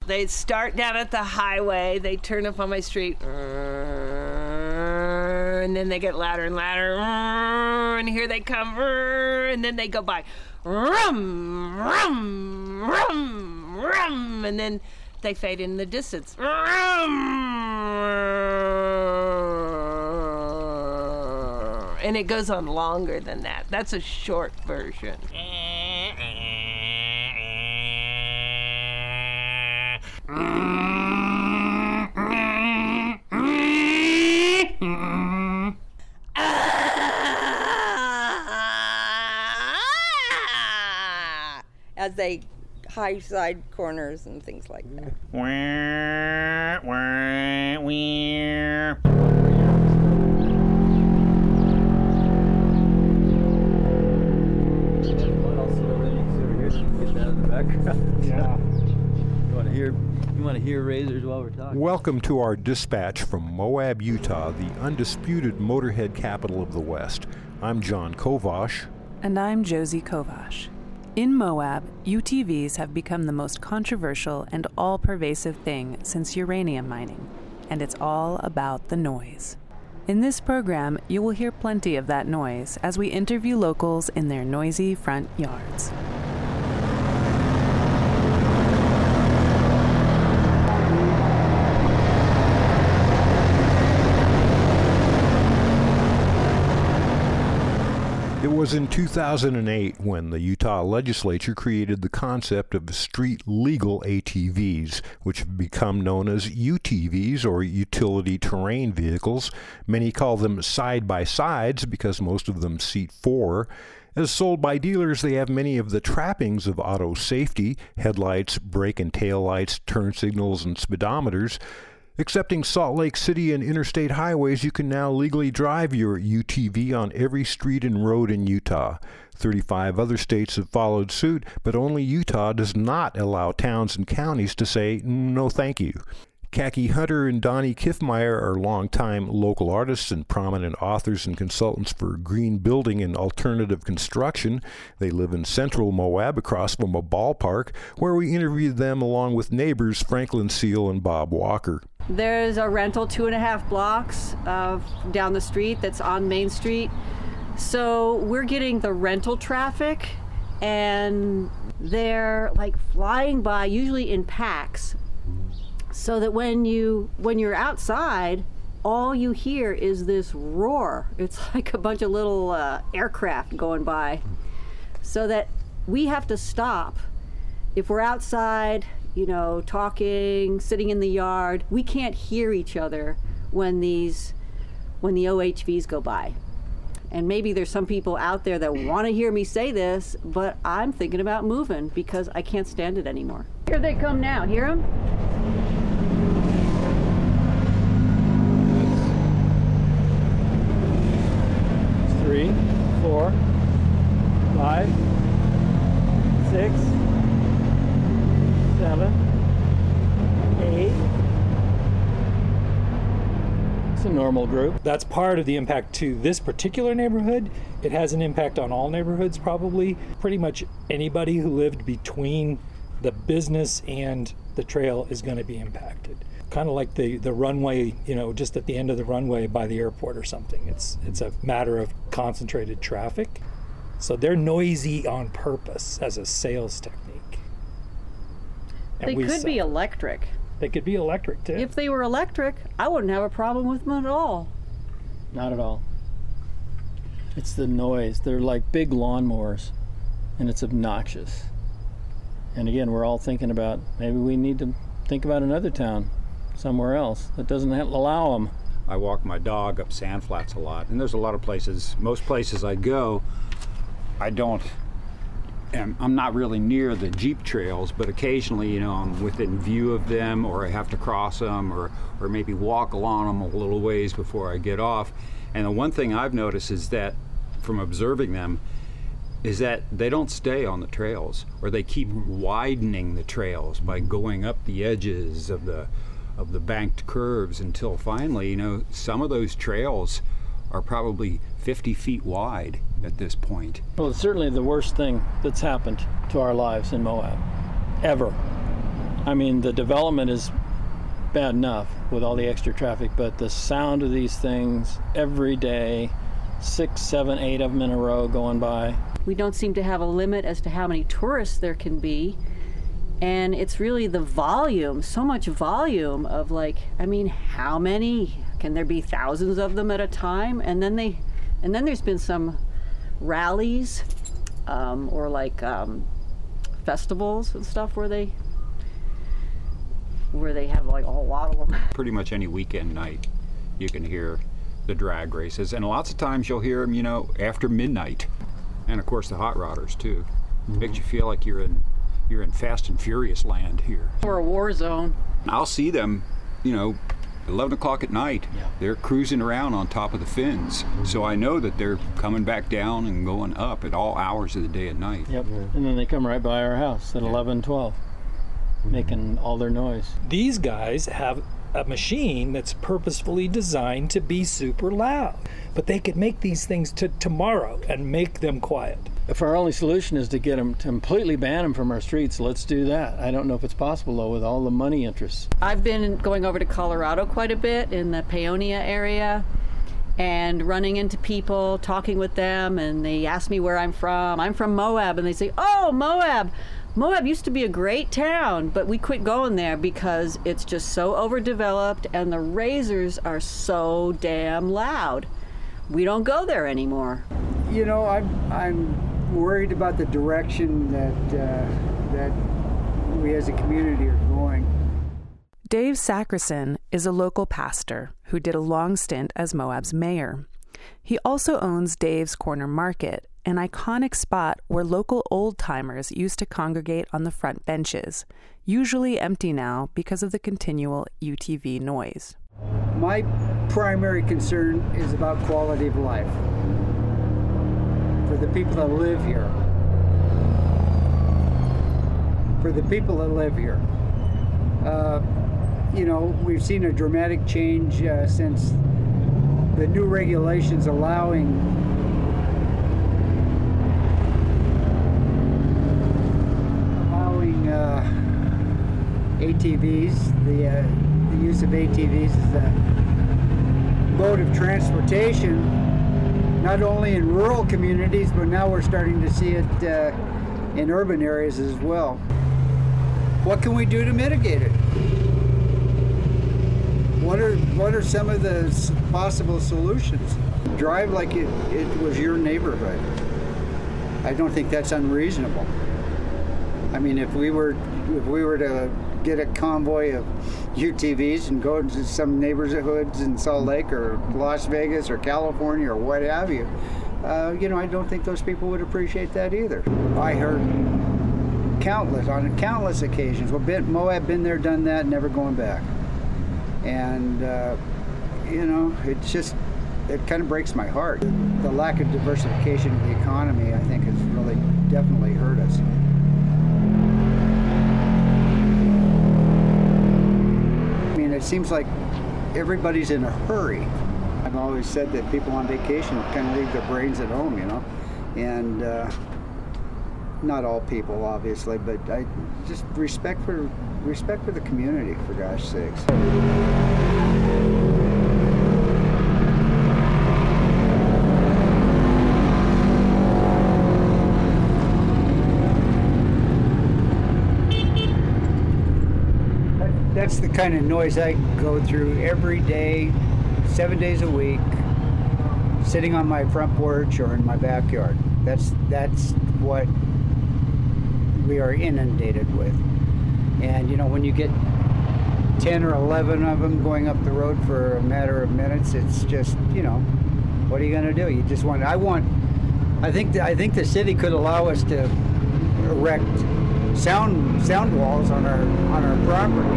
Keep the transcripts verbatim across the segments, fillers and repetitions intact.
They start down at the highway. They turn up on my street. And then they get louder and louder. And here they come. And then they go by. Rum, rum, rum, rum. And then they fade in the distance. And it goes on longer than that. That's a short version. As they high side corners and things like that. Yeah. You want to hear? You want to hear razors while we're talking? Welcome to our dispatch from Moab, Utah, the undisputed motorhead capital of the West. I'm John Kovash. And I'm Josie Kovash. In Moab, U T Vs have become the most controversial and all-pervasive thing since uranium mining, and it's all about the noise. In this program, you will hear plenty of that noise as we interview locals in their noisy front yards. It was in two thousand eight when the Utah legislature created the concept of street-legal A T Vs, which have become known as U T Vs, or utility terrain vehicles. Many call them side-by-sides because most of them seat four. As sold by dealers, they have many of the trappings of auto safety: headlights, brake and tail lights, turn signals, and speedometers. Excepting Salt Lake City and interstate highways, you can now legally drive your U T V on every street and road in Utah. thirty-five other states have followed suit, but only Utah does not allow towns and counties to say, no thank you. Khaki Hunter and Donnie Kiffmeyer are longtime local artists and prominent authors and consultants for green building and alternative construction. They live in central Moab, across from a ballpark, where we interviewed them along with neighbors Franklin Seal and Bob Walker. There's a rental two and a half blocks uh, down the street that's on Main Street. So we're getting the rental traffic, and they're like flying by, usually in packs. So that when you when you're outside, all you hear is this roar. It's like a bunch of little uh, aircraft going by. So that we have to stop. If we're outside, you know, talking, sitting in the yard, we can't hear each other when these when the O H Vs go by. And maybe there's some people out there that want to hear me say this, but I'm thinking about moving because I can't stand it anymore. Here they come now. Hear them? Three, four, five, six, seven, eight. It's a normal group. That's part of the impact to this particular neighborhood. It has an impact on all neighborhoods, probably. Pretty much anybody who lived between the business and the trail is going to be impacted. Kind of like the, the runway, you know, just at the end of the runway by the airport or something. It's it's a matter of concentrated traffic. So they're noisy on purpose as a sales technique. And They we could saw- be electric. They could be electric too. If they were electric, I wouldn't have a problem with them at all. Not at all. It's the noise. They're like big lawnmowers, and it's obnoxious. And again, we're all thinking about maybe we need to think about another town somewhere else that doesn't ha- allow them. I walk my dog up sand flats a lot, and there's a lot of places, most places I go, I don't, and I'm not really near the Jeep trails, but occasionally, you know, I'm within view of them, or I have to cross them, or, or maybe walk along them a little ways before I get off. And the one thing I've noticed is that, from observing them, is that they don't stay on the trails, or they keep widening the trails by going up the edges of the of the banked curves until finally, you know, some of those trails are probably fifty feet wide at this point. Well, it's certainly the worst thing that's happened to our lives in Moab, ever. I mean, the development is bad enough with all the extra traffic, but the sound of these things every day, six, seven, eight of them in a row going by. We don't seem to have a limit as to how many tourists there can be. And it's really the volume, so much volume of like, I mean, how many? Can there be thousands of them at a time? And then they, and then there's been some rallies um, or like um, festivals and stuff where they, where they have like a lot of them. Pretty much any weekend night, you can hear the drag races, and lots of times you'll hear them, you know, after midnight, and of course the hot rodders too. Mm-hmm. Makes you feel like you're in, you're in Fast and Furious land here. Or a war zone. I'll see them, you know, eleven o'clock at night. Yeah. They're cruising around on top of the fins, mm-hmm. so I know that they're coming back down and going up at all hours of the day and night. Yep, and then they come right by our house at yeah. eleven, twelve. Making all their noise. These guys have a machine that's purposefully designed to be super loud, but they could make these things to tomorrow and make them quiet. If our only solution is to get them to completely ban them from our streets, let's do that. I don't know if it's possible though with all the money interests. I've been going over to Colorado quite a bit in the Paonia area and running into people, talking with them, and they ask me where I'm from. I'm from Moab, and they say, "Oh, Moab. Moab used to be a great town, but we quit going there because it's just so overdeveloped and the razors are so damn loud. We don't go there anymore." You know, I'm I'm worried about the direction that uh, that we as a community are going. Dave Sacrison is a local pastor who did a long stint as Moab's mayor. He also owns Dave's Corner Market, an iconic spot where local old-timers used to congregate on the front benches, usually empty now because of the continual U T V noise. My primary concern is about quality of life for the people that live here. For the people that live here. Uh, you know, we've seen a dramatic change uh, since the new regulations allowing allowing uh, A T Vs, the, uh, the use of A T Vs as a mode of transportation, not only in rural communities, but now we're starting to see it uh, in urban areas as well. What can we do to mitigate it? What are what are some of the possible solutions? Drive like it, it was your neighborhood. I don't think that's unreasonable. I mean, if we were if we were to get a convoy of U T Vs and go to some neighborhoods in Salt Lake or Las Vegas or California or what have you, uh, you know, I don't think those people would appreciate that either. I heard countless on countless occasions. Well, been, Moab been there, done that, never going back. And, uh, you know, it's just, it kind of breaks my heart. The lack of diversification of the economy, I think, has really definitely hurt us. I mean, it seems like everybody's in a hurry. I've always said that people on vacation kind of leave their brains at home, you know, and uh, not all people, obviously, but I just respect for respect for the community, for gosh sakes. That's the kind of noise I go through every day, seven days a week, sitting on my front porch or in my backyard. That's that's what we are inundated with. And you know, when you get ten or eleven of them going up the road for a matter of minutes, it's just, you know, what are you going to do? You just want, I want, I think, the, I think the city could allow us to erect sound sound walls on our on our property.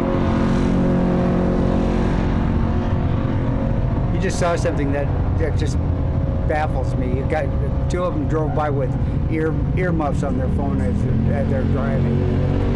You just saw something that, that just baffles me. You got two of them drove by with ear earmuffs on their phone as they're, as they're driving.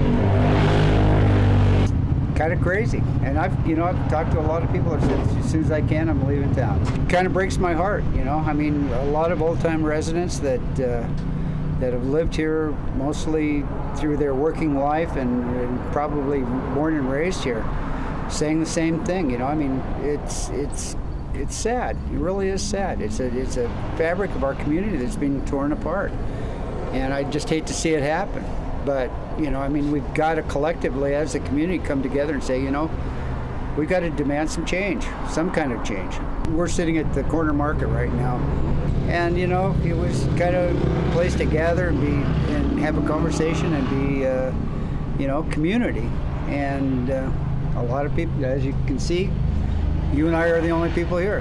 Kind of crazy. And I've, you know, I've talked to a lot of people that said as soon as I can, I'm leaving town. Kind of breaks my heart, you know. I mean, a lot of old-time residents that uh, that have lived here mostly through their working life and, and probably born and raised here, saying the same thing. You know, I mean, it's it's it's sad. It really is sad. It's a it's a fabric of our community that's being torn apart, and I just hate to see it happen. But you know, I mean, we've got to collectively, as a community, come together and say, you know, we've got to demand some change, some kind of change. We're sitting at the corner market right now, and you know, it was kind of a place to gather and be and have a conversation and be, uh, you know, community. And uh, a lot of people, as you can see, you and I are the only people here.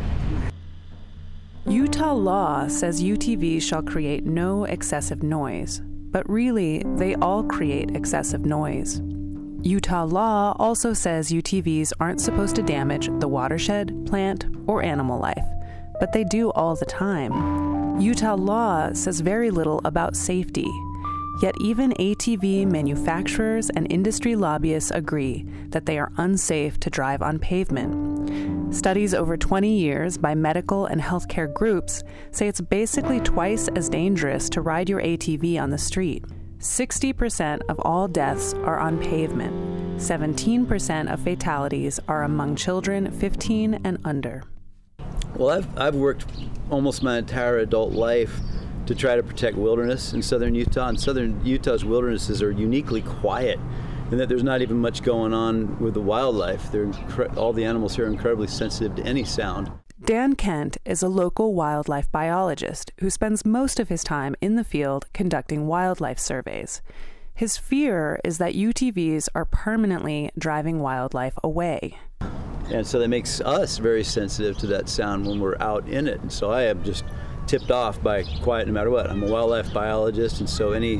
Utah law says U T Vs shall create no excessive noise, but really, they all create excessive noise. Utah law also says U T Vs aren't supposed to damage the watershed, plant, or animal life, but they do all the time. Utah law says very little about safety, yet even A T V manufacturers and industry lobbyists agree that they are unsafe to drive on pavement. Studies over twenty years by medical and healthcare groups say it's basically twice as dangerous to ride your A T V on the street. sixty percent of all deaths are on pavement. seventeen percent of fatalities are among children fifteen and under. Well, I've, I've worked almost my entire adult life to try to protect wilderness in southern Utah, and southern Utah's wildernesses are uniquely quiet in that there's not even much going on with the wildlife. They're incre- all the animals here are incredibly sensitive to any sound. Dan Kent is a local wildlife biologist who spends most of his time in the field conducting wildlife surveys. His fear is that U T Vs are permanently driving wildlife away. And so that makes us very sensitive to that sound when we're out in it. And so I am just tipped off by quiet no matter what. I'm a wildlife biologist, and so any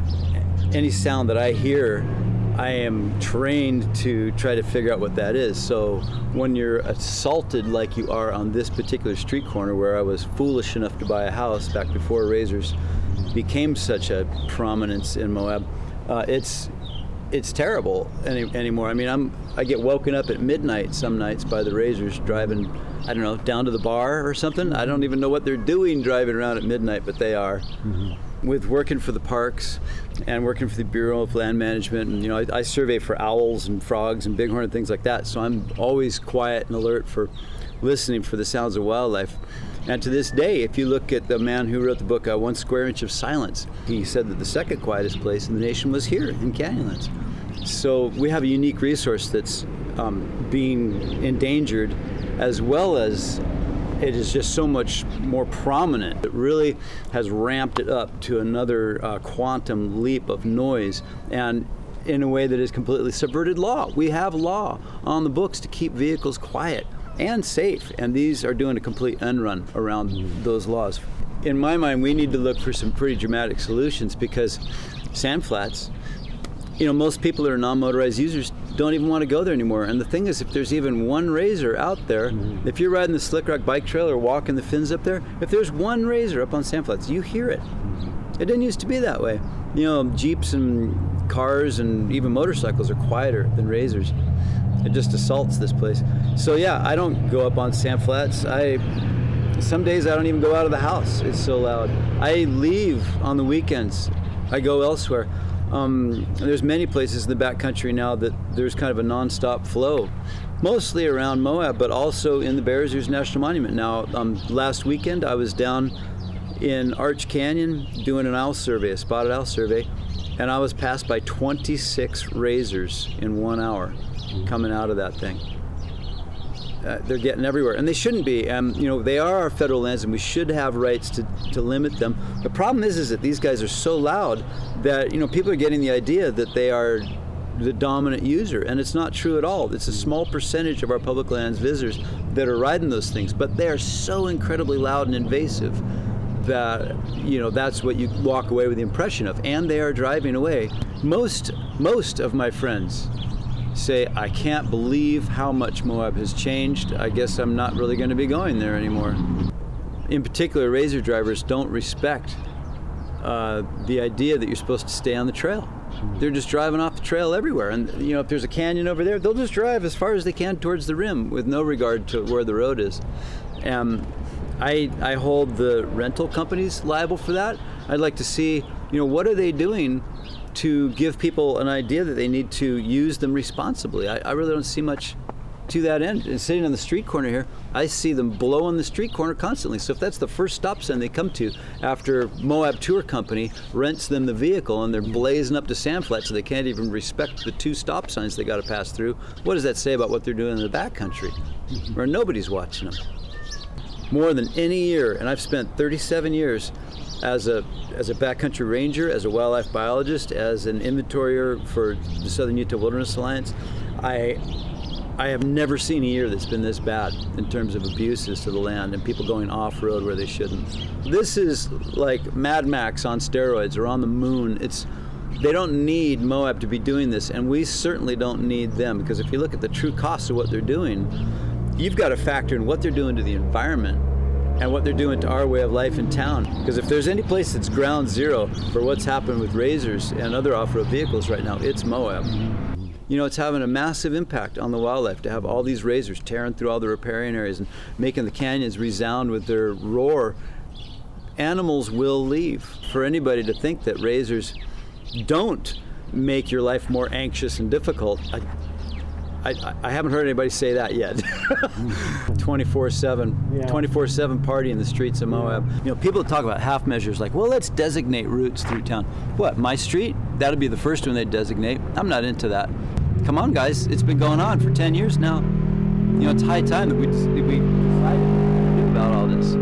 any sound that I hear, I am trained to try to figure out what that is. So when you're assaulted like you are on this particular street corner where I was foolish enough to buy a house back before razors became such a prominence in Moab, uh, it's it's terrible any, anymore. I mean, I'm I get woken up at midnight some nights by the razors driving, I don't know, down to the bar or something. I don't even know what they're doing driving around at midnight, but they are. Mm-hmm. With working for the parks and working for the Bureau of Land Management, and you know, I, I survey for owls and frogs and bighorn and things like that, so I'm always quiet and alert for listening for the sounds of wildlife. And to this day, if you look at the man who wrote the book, uh, One Square Inch of Silence, he said that the second quietest place in the nation was here in Canyonlands. So we have a unique resource that's um, being endangered, as well as it is just so much more prominent. It really has ramped it up to another uh, quantum leap of noise, and in a way that has completely subverted law. We have law on the books to keep vehicles quiet and safe, and these are doing a complete unrun around those laws. In my mind, we need to look for some pretty dramatic solutions, because sand flats, you know, most people that are non-motorized users don't even want to go there anymore. And the thing is, if there's even one razor out there, mm-hmm. if you're riding the Slick Rock bike trail or walking the fins up there, if there's one razor up on sand flats, you hear it. It didn't used to be that way. You know, Jeeps and cars and even motorcycles are quieter than razors. It just assaults this place. So yeah, I don't go up on sand flats. I some days I don't even go out of the house. It's so loud. I leave on the weekends. I go elsewhere. Um, there's many places in the backcountry now that there's kind of a non-stop flow, mostly around Moab, but also in the Bears Ears National Monument. Now, um, last weekend I was down in Arch Canyon doing an owl survey, a spotted owl survey, and I was passed by twenty-six razors in one hour coming out of that thing. Uh, they're getting everywhere, and they shouldn't be. Um, you know, they are our federal lands, and we should have rights to, to limit them. The problem is, is that these guys are so loud that, you know, people are getting the idea that they are the dominant user, and it's not true at all. It's a small percentage of our public lands visitors that are riding those things, but they are so incredibly loud and invasive that, you know, that's what you walk away with the impression of, and they are driving away. Most, most of my friends say, I can't believe how much Moab has changed. I guess I'm not really going to be going there anymore. In particular, razor drivers don't respect uh, the idea that you're supposed to stay on the trail. They're just driving off the trail everywhere. And, you know, if there's a canyon over there, they'll just drive as far as they can towards the rim with no regard to where the road is. Um, I, I hold the rental companies liable for that. I'd like to see you know, what are they doing to give people an idea that they need to use them responsibly? I, I really don't see much to that end. And sitting on the street corner here, I see them blowing the street corner constantly. So if that's the first stop sign they come to after Moab Tour Company rents them the vehicle and they're blazing up to Sand Flats so they can't even respect the two stop signs they got to pass through, what does that say about what they're doing in the backcountry, where nobody's watching them? More than any year, and I've spent thirty-seven years as a as a backcountry ranger, as a wildlife biologist, as an inventorier for the Southern Utah Wilderness Alliance, I I have never seen a year that's been this bad in terms of abuses to the land and people going off-road where they shouldn't. This is like Mad Max on steroids or on the moon. It's they don't need Moab to be doing this, and we certainly don't need them, because if you look at the true cost of what they're doing, you've got to factor in what they're doing to the environment and what they're doing to our way of life in town. Because if there's any place that's ground zero for what's happened with razors and other off-road vehicles right now, it's Moab. You know, it's having a massive impact on the wildlife to have all these razors tearing through all the riparian areas and making the canyons resound with their roar. Animals will leave. For anybody to think that razors don't make your life more anxious and difficult, I, I, I haven't heard anybody say that yet. twenty-four seven, yeah. twenty-four seven party in the streets of Moab. You know, people talk about half measures like, well, let's designate routes through town. What, my street? That'll be the first one they designate. I'm not into that. Come on, guys, it's been going on for ten years now. You know, it's high time that we, we decide to do about all this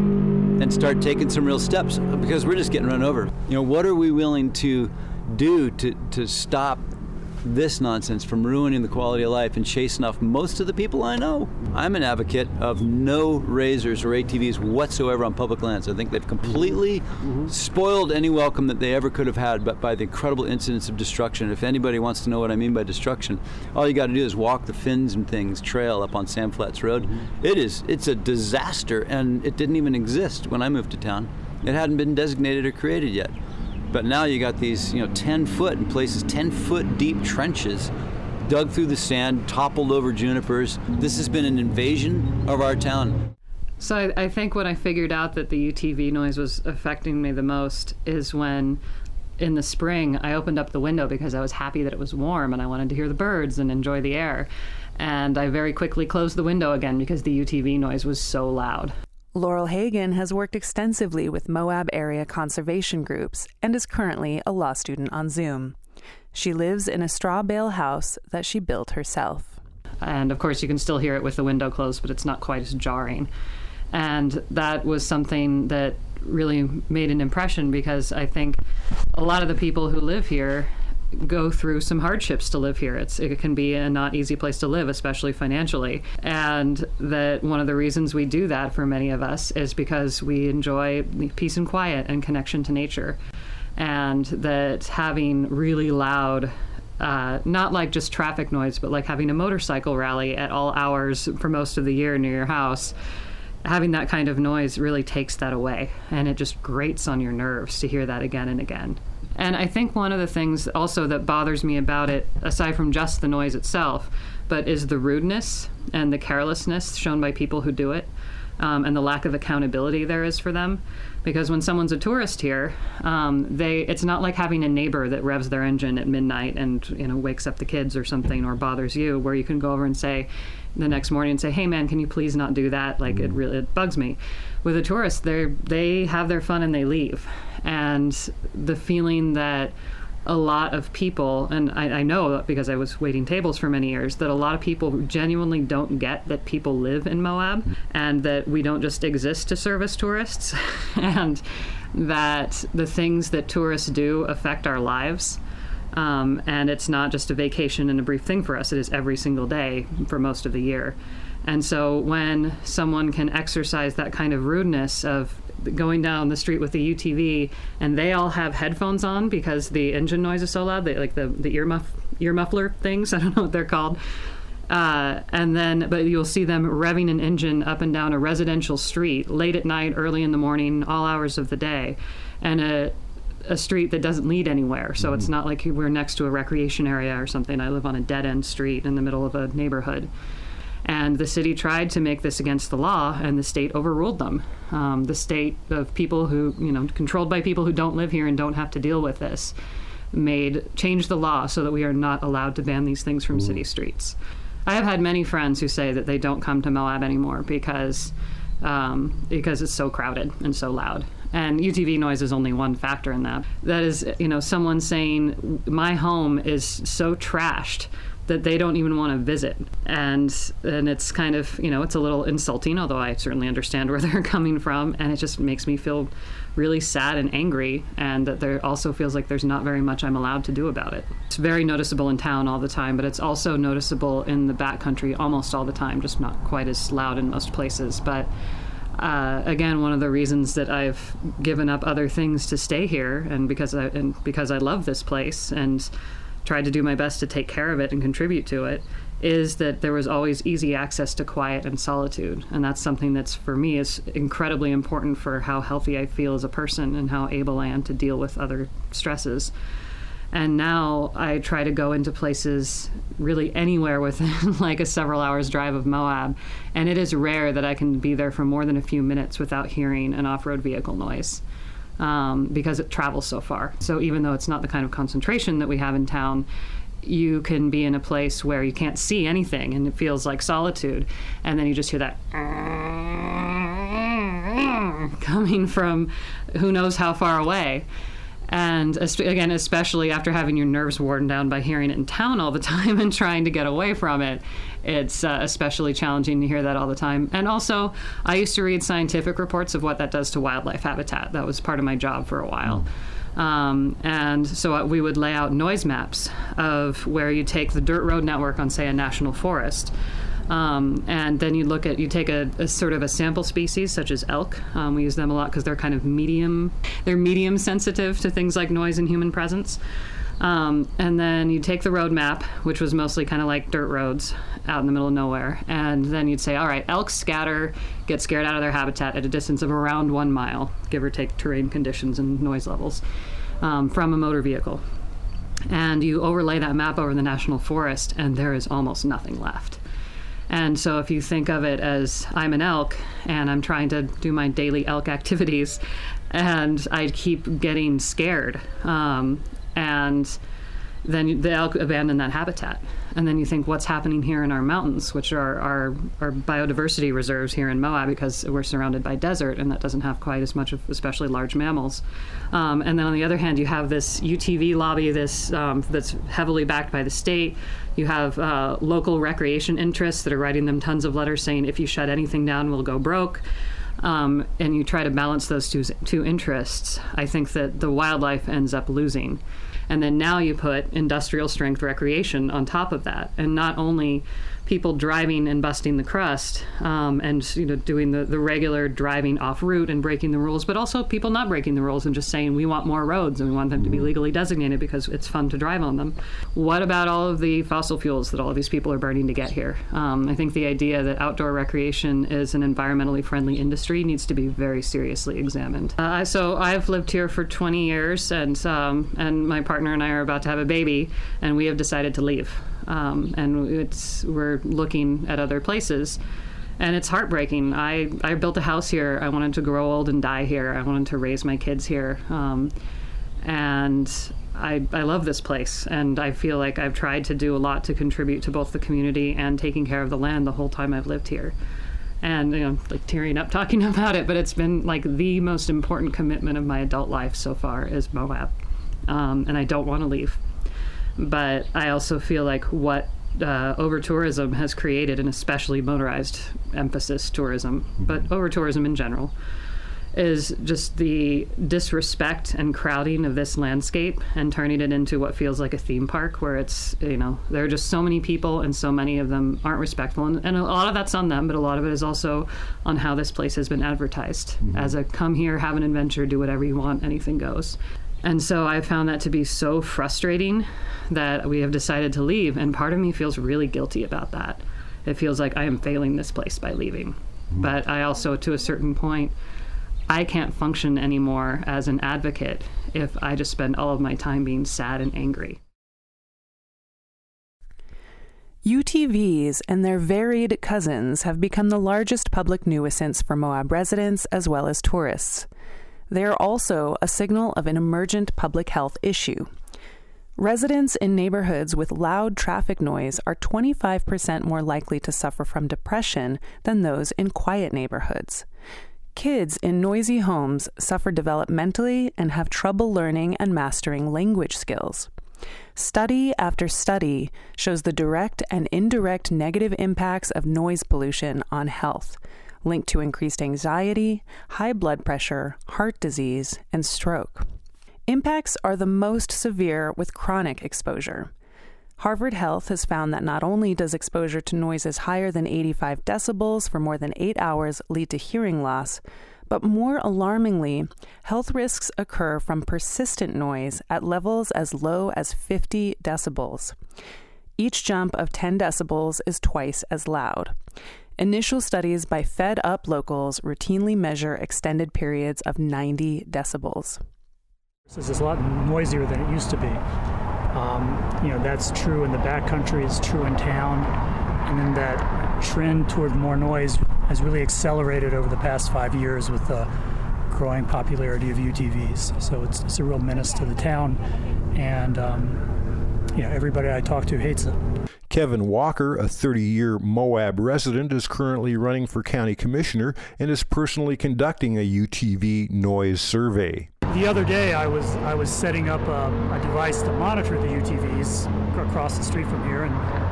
and start taking some real steps, because we're just getting run over. You know, what are we willing to do to, to stop this nonsense from ruining the quality of life and chasing off most of the people I know? I'm an advocate of no razors or A T Vs whatsoever on public lands. I think they've completely mm-hmm. spoiled any welcome that they ever could have had, but by the incredible incidents of destruction. If anybody wants to know what I mean by destruction, all you got to do is walk the Fins and Things trail up on Sand Flats Road. Mm-hmm. It is, it's a disaster, and it didn't even exist when I moved to town. It hadn't been designated or created yet. But now you got these, you know, ten foot in places, ten foot deep trenches dug through the sand, toppled over junipers. This has been an invasion of our town. So I, I think when I figured out that the U T V noise was affecting me the most is when in the spring I opened up the window because I was happy that it was warm and I wanted to hear the birds and enjoy the air. And I very quickly closed the window again because the U T V noise was so loud. Laurel Hagen has worked extensively with Moab area conservation groups and is currently a law student on Zoom. She lives in a straw bale house that she built herself. And of course you can still hear it with the window closed, but it's not quite as jarring. And that was something that really made an impression, because I think a lot of the people who live here go through some hardships to live here. It's, it can be a not easy place to live, especially financially. And that one of the reasons we do that for many of us is because we enjoy peace and quiet and connection to nature. And that having really loud, uh, not like just traffic noise, but like having a motorcycle rally at all hours for most of the year near your house, having that kind of noise really takes that away. And it just grates on your nerves to hear that again and again. And I think one of the things also that bothers me about it, aside from just the noise itself, but is the rudeness and the carelessness shown by people who do it, um, and the lack of accountability there is for them. Because when someone's a tourist here, um, they it's not like having a neighbor that revs their engine at midnight and, you know, wakes up the kids or something, or bothers you, where you can go over and say the next morning and say, hey man, can you please not do that? Like, it really it bugs me. With a tourist, they they have their fun and they leave. And the feeling that a lot of people, and I, I know because I was waiting tables for many years, that a lot of people genuinely don't get that people live in Moab and that we don't just exist to service tourists, and that the things that tourists do affect our lives. Um, and it's not just a vacation and a brief thing for us. It is every single day for most of the year. And so when someone can exercise that kind of rudeness of going down the street with the U T V and they all have headphones on because the engine noise is so loud, they, like the, the ear, muff, ear muffler things, I don't know what they're called. Uh, and then, but you'll see them revving an engine up and down a residential street late at night, early in the morning, all hours of the day. And a a street that doesn't lead anywhere. So it's not like we're next to a recreation area or something. I live on a dead-end street in the middle of a neighborhood. And the city tried to make this against the law, and the state overruled them. Um, the state of people who, you know, controlled by people who don't live here and don't have to deal with this, made changed the law so that we are not allowed to ban these things from city streets. I have had many friends who say that they don't come to Moab anymore because um, because it's so crowded and so loud. And U T V noise is only one factor in that. That is, you know, someone saying, my home is so trashed that they don't even want to visit. And and it's kind of, you know, it's a little insulting, although I certainly understand where they're coming from. And it just makes me feel really sad and angry, and that there also feels like there's not very much I'm allowed to do about it. It's very noticeable in town all the time, but it's also noticeable in the backcountry almost all the time, just not quite as loud in most places. But Uh, again, one of the reasons that I've given up other things to stay here, and because I and because I love this place and tried to do my best to take care of it and contribute to it, is that there was always easy access to quiet and solitude. And that's something that's, for me, is incredibly important for how healthy I feel as a person and how able I am to deal with other stresses. And now I try to go into places really anywhere within like a several hours drive of Moab. And it is rare that I can be there for more than a few minutes without hearing an off-road vehicle noise, um, because it travels so far. So even though it's not the kind of concentration that we have in town, you can be in a place where you can't see anything and it feels like solitude. And then you just hear that coming from who knows how far away. And again, especially after having your nerves worn down by hearing it in town all the time and trying to get away from it, it's uh, especially challenging to hear that all the time. And also, I used to read scientific reports of what that does to wildlife habitat. That was part of my job for a while. Um, and so we would lay out noise maps of where you take the dirt road network on, say, a national forest. Um, and then you look at, you take a, a sort of a sample species such as elk. Um, we use them a lot because they're kind of medium, they're medium sensitive to things like noise and human presence. Um, and then you take the road map, which was mostly kind of like dirt roads out in the middle of nowhere. And then you'd say, all right, elk scatter, get scared out of their habitat at a distance of around one mile, give or take terrain conditions and noise levels, um, from a motor vehicle. And you overlay that map over the national forest, and there is almost nothing left. And so if you think of it as I'm an elk and I'm trying to do my daily elk activities and I keep getting scared, um, and then the elk abandon that habitat. And then you think, what's happening here in our mountains, which are our, our biodiversity reserves here in Moab, because we're surrounded by desert and that doesn't have quite as much of especially large mammals. Um, and then on the other hand, you have this U T V lobby this um, that's heavily backed by the state. You have uh, local recreation interests that are writing them tons of letters saying, if you shut anything down, we'll go broke. Um, and you try to balance those two, two interests. I think that the wildlife ends up losing. And then now you put industrial strength recreation on top of that. And not only people driving and busting the crust, um, and you know doing the, the regular driving off route and breaking the rules, but also people not breaking the rules and just saying we want more roads and we want them to be legally designated because it's fun to drive on them. What about all of the fossil fuels that all of these people are burning to get here? Um, I think the idea that outdoor recreation is an environmentally friendly industry needs to be very seriously examined. Uh, so I've lived here for twenty years, and um, and my partner and I are about to have a baby, and we have decided to leave. Um, and it's we're looking at other places, and it's heartbreaking. I, I built a house here. I wanted to grow old and die here. I wanted to raise my kids here, um, and I, I love this place, and I feel like I've tried to do a lot to contribute to both the community and taking care of the land the whole time I've lived here. And you know, like tearing up talking about it, but it's been like the most important commitment of my adult life so far is Moab, um, and I don't want to leave. But I also feel like what uh, over-tourism has created, and especially motorized emphasis tourism, but over-tourism in general, is just the disrespect and crowding of this landscape and turning it into what feels like a theme park where it's, you know, there are just so many people and so many of them aren't respectful. And, and a lot of that's on them, but a lot of it is also on how this place has been advertised mm-hmm. as a come here, have an adventure, do whatever you want, anything goes. And so I found that to be so frustrating that we have decided to leave. And part of me feels really guilty about that. It feels like I am failing this place by leaving. Mm-hmm. But I also, to a certain point, I can't function anymore as an advocate if I just spend all of my time being sad and angry. U T Vs and their varied cousins have become the largest public nuisance for Moab residents as well as tourists. They are also a signal of an emergent public health issue. Residents in neighborhoods with loud traffic noise are twenty-five percent more likely to suffer from depression than those in quiet neighborhoods. Kids in noisy homes suffer developmentally and have trouble learning and mastering language skills. Study after study shows the direct and indirect negative impacts of noise pollution on health, linked to increased anxiety, high blood pressure, heart disease, and stroke. Impacts are the most severe with chronic exposure. Harvard Health has found that not only does exposure to noises higher than eighty-five decibels for more than eight hours lead to hearing loss, but more alarmingly, health risks occur from persistent noise at levels as low as fifty decibels. Each jump of ten decibels is twice as loud. Initial studies by Fed Up locals routinely measure extended periods of ninety decibels. This is a lot noisier than it used to be. Um, you know, that's true in the backcountry, it's true in town, and then that trend toward more noise has really accelerated over the past five years with the growing popularity of U T Vs. So it's, it's a real menace to the town, and um, you know, everybody I talk to hates it. Kevin Walker, a thirty-year Moab resident, is currently running for county commissioner and is personally conducting a U T V noise survey. The other day, I was I was setting up a, a device to monitor the U T Vs across the street from here, and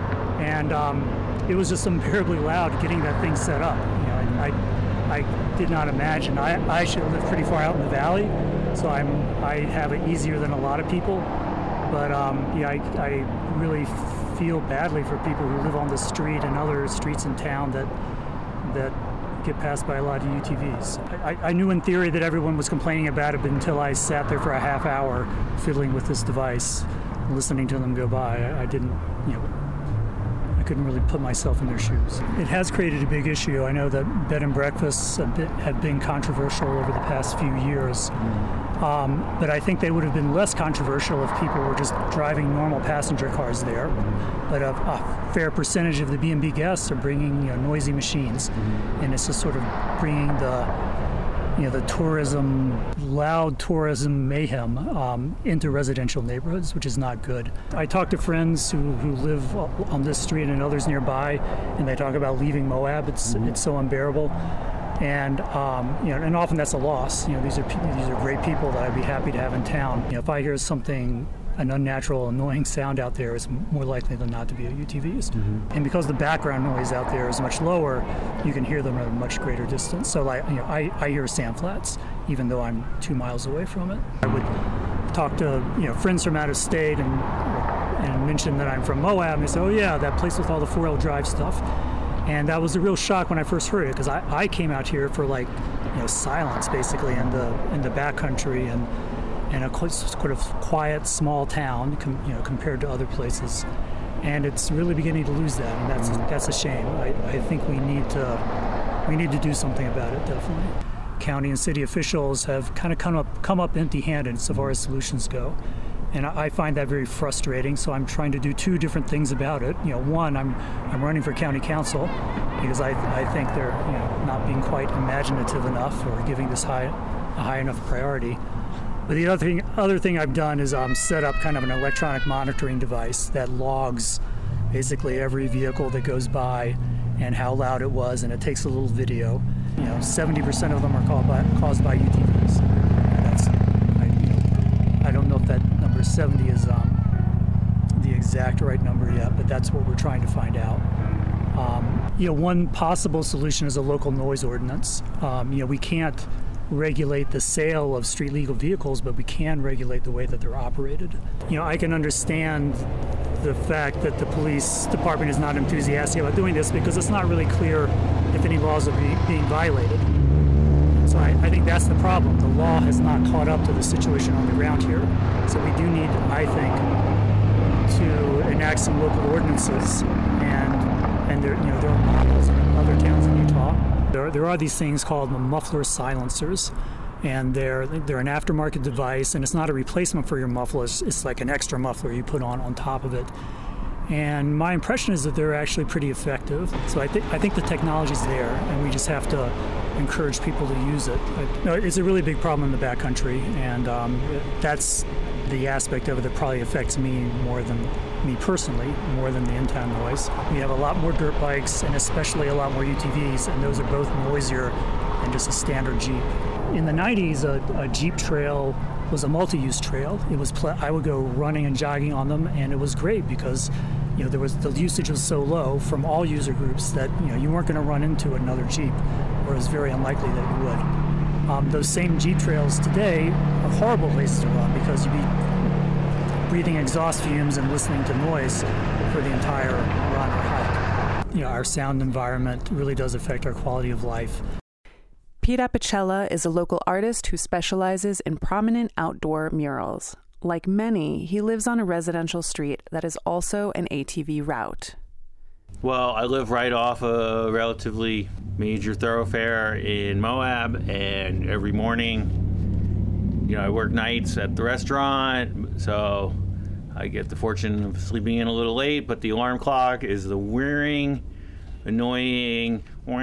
and um, it was just unbearably loud getting that thing set up. You know, I, I, I did not imagine. I, I should live pretty far out in the valley, so I'm I have it easier than a lot of people. But um, yeah, I, I really feel badly for people who live on the street and other streets in town that that get passed by a lot of U T Vs. I, I knew in theory that everyone was complaining about it, but until I sat there for a half hour fiddling with this device, listening to them go by, I, I didn't, you know, I couldn't really put myself in their shoes. It has created a big issue. I know that bed and breakfasts have been, have been controversial over the past few years. Um, but I think they would have been less controversial if people were just driving normal passenger cars there. But a, a fair percentage of the B and B guests are bringing, you know, noisy machines, and it's just sort of bringing the, you know, the tourism, loud tourism mayhem um, into residential neighborhoods, which is not good. I talk to friends who, who live on this street and others nearby, and they talk about leaving Moab. It's mm-hmm. it's so unbearable. And um, you know, and often that's a loss. You know, these are these are great people that I'd be happy to have in town. You know, if I hear something, an unnatural, annoying sound out there, it's more likely than not to be a U T Vs. Mm-hmm. And because the background noise out there is much lower, you can hear them at a much greater distance. So, like, you know, I, I hear sandflats even though I'm two miles away from it. I would talk to you know friends from out of state and and mention that I'm from Moab, and they say, "Oh yeah, that place with all the four-wheel drive stuff." And that was a real shock when I first heard it, because I, I came out here for like, you know, silence basically in the in the backcountry and and a sort of quiet small town, com, you know, compared to other places. And it's really beginning to lose that, and that's that's a shame. I, I think we need to we need to do something about it, definitely. County and city officials have kind of come up come up empty-handed so far as solutions go. And I find that very frustrating, so I'm trying to do two different things about it. You know, one, I'm I'm running for county council because I I think they're you know not being quite imaginative enough or giving this high a high enough priority. But the other thing other thing I've done is um, set up kind of an electronic monitoring device that logs basically every vehicle that goes by and how loud it was, and it takes a little video. You know, seventy percent of them are caused by caused by U T Vs. And that's I, you know, I don't know if that number seventy is um, the exact right number yet, but that's what we're trying to find out. Um, you know, one possible solution is a local noise ordinance. Um, you know, we can't regulate the sale of street legal vehicles, but we can regulate the way that they're operated. You know, I can understand the fact that the police department is not enthusiastic about doing this because it's not really clear if any laws are be, being violated. So I, I think that's the problem. The law has not caught up to the situation on the ground here. So we do need, I think, to enact some local ordinances, and and there, you know, there are models in other towns in Utah. There, there are these things called muffler silencers, and they're they're an aftermarket device, and it's not a replacement for your muffler. It's, it's like an extra muffler you put on on top of it. And my impression is that they're actually pretty effective. So I think I think the technology's there, and we just have to encourage people to use it. But, no, it's a really big problem in the backcountry, and um, that's the aspect of it that probably affects me more than me personally, more than the in-town noise. We have a lot more dirt bikes, and especially a lot more U T Vs, and those are both noisier than just a standard Jeep. In the nineties, a, a Jeep trail was a multi-use trail. It was pl- I would go running and jogging on them, and it was great because, you know, there was the usage was so low from all user groups that, you know, you weren't going to run into another Jeep, or it was very unlikely that you would. Um, those same Jeep trails today are horrible places to run because you'd be breathing exhaust fumes and listening to noise for the entire run or hike. You know, our sound environment really does affect our quality of life. Pete Apicella is a local artist who specializes in prominent outdoor murals. Like many, he lives on a residential street that is also an A T V route. Well, I live right off a relatively major thoroughfare in Moab, and every morning, you know, I work nights at the restaurant, so I get the fortune of sleeping in a little late, but the alarm clock is the whirring, annoying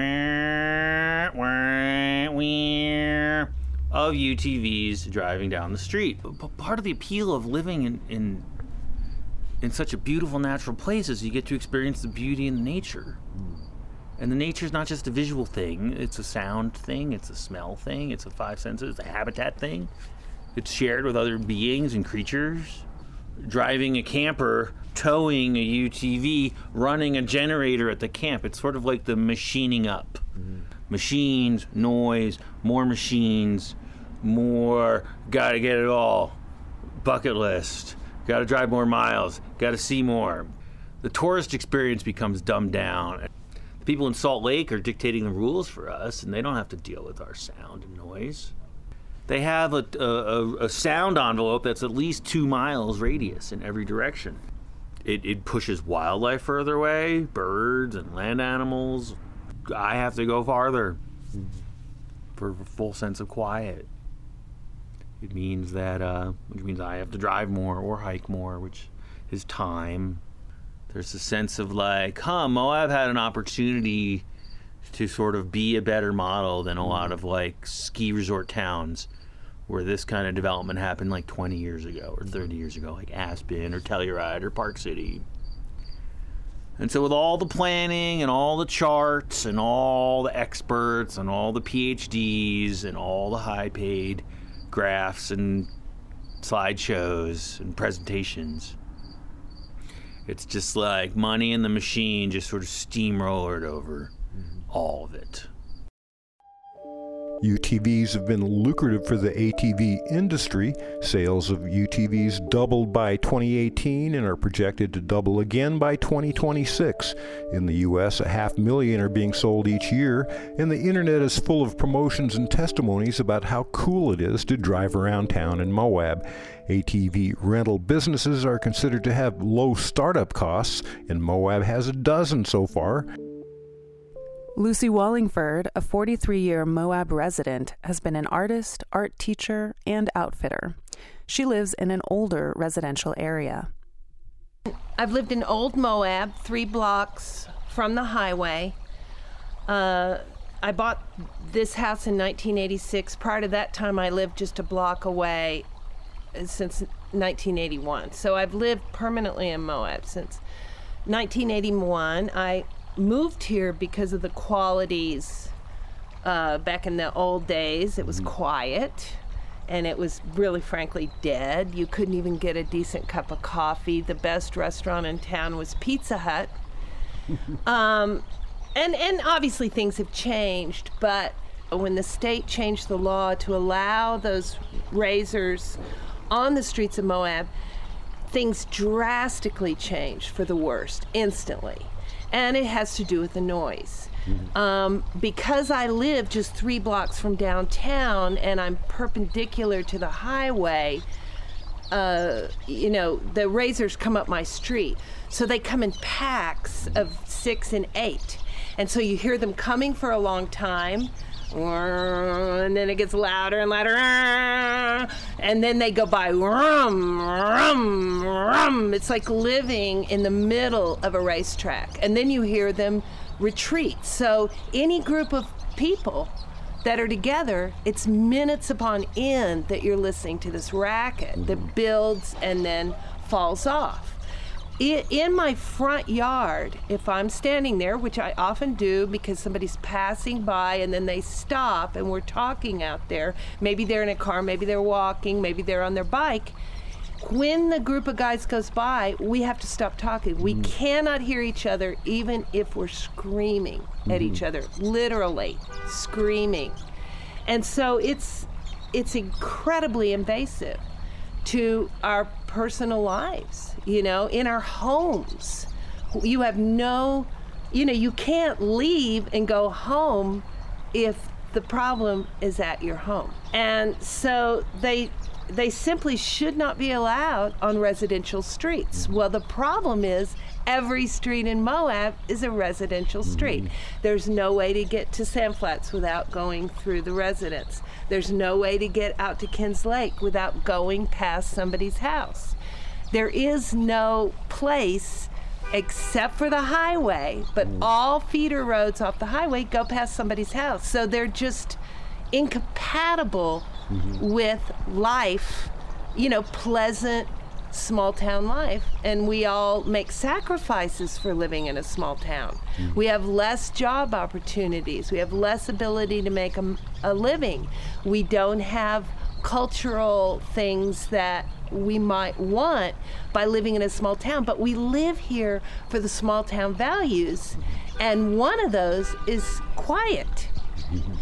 wah, wah, wah, of U T Vs driving down the street. But part of the appeal of living in, in in such a beautiful natural place is you get to experience the beauty in nature. And the nature is not just a visual thing, it's a sound thing, it's a smell thing, it's a five senses, it's a habitat thing. It's shared with other beings and creatures. Driving a camper, towing a U T V, running a generator at the camp. It's sort of like the machining up. Mm-hmm. Machines, noise, more machines, more, gotta get it all. Bucket list, gotta drive more miles, gotta see more. The tourist experience becomes dumbed down. The people in Salt Lake are dictating the rules for us, and they don't have to deal with our sound and noise. They have a, a, a sound envelope that's at least two miles radius in every direction. It, it pushes wildlife further away, birds and land animals. I have to go farther for a full sense of quiet. It means that, uh, which means I have to drive more or hike more, which is time. There's a sense of like, huh, Moab had an opportunity to sort of be a better model than a lot of like ski resort towns where this kind of development happened like twenty years ago or thirty years ago, like Aspen or Telluride or Park City. And so with all the planning and all the charts and all the experts and all the P H Ds and all the high-paid graphs and slideshows and presentations, it's just like money in the machine just sort of steamrollered over all of it. U T Vs have been lucrative for the A T V industry. Sales of U T Vs doubled by twenty eighteen and are projected to double again by twenty twenty-six. In the U S, a half million are being sold each year, and the internet is full of promotions and testimonies about how cool it is to drive around town in Moab. A T V rental businesses are considered to have low startup costs, and Moab has a dozen so far. Lucy Wallingford, a forty-three-year Moab resident, has been an artist, art teacher, and outfitter. She lives in an older residential area. I've lived in Old Moab, three blocks from the highway. Uh, I bought this house in nineteen eighty-six. Prior to that time, I lived just a block away since nineteen eighty-one. So I've lived permanently in Moab since nineteen eighty-one. I moved here because of the qualities. Uh, back in the old days, it was quiet, and it was really, frankly, dead. You couldn't even get a decent cup of coffee. The best restaurant in town was Pizza Hut. um, and, and obviously things have changed, but when the state changed the law to allow those razors on the streets of Moab, things drastically changed for the worst, instantly. And it has to do with the noise. Mm-hmm. Um, because I live just three blocks from downtown and I'm perpendicular to the highway, uh, you know, the razors come up my street. So they come in packs of six and eight. And so you hear them coming for a long time. and then it gets louder and louder, and then they go by, rum, rum, rum. It's like living in the middle of a racetrack, and then you hear them retreat. So any group of people that are together, it's minutes upon end that you're listening to this racket that builds and then falls off. In my front yard, if I'm standing there, which I often do because somebody's passing by and then they stop and we're talking out there, maybe they're in a car, maybe they're walking, maybe they're on their bike, when the group of guys goes by, we have to stop talking. We mm. cannot hear each other even if we're screaming mm-hmm. at each other, literally screaming. And so it's it's incredibly invasive to our personal lives, you know, in our homes. You have no, you know, you can't leave and go home if the problem is at your home. And so they they simply should not be allowed on residential streets. Well, the problem is every street in Moab is a residential street. Mm-hmm. There's no way to get to Sand Flats without going through the residence. There's no way to get out to Kins Lake without going past somebody's house. There is no place except for the highway, but mm. all feeder roads off the highway go past somebody's house. So they're just incompatible mm-hmm. with life, you know, pleasant small town life. And we all make sacrifices for living in a small town. Mm-hmm. We have less job opportunities. We have less ability to make a, a living. We don't have cultural things that we might want by living in a small town, but we live here for the small town values, and one of those is quiet. Mm-hmm.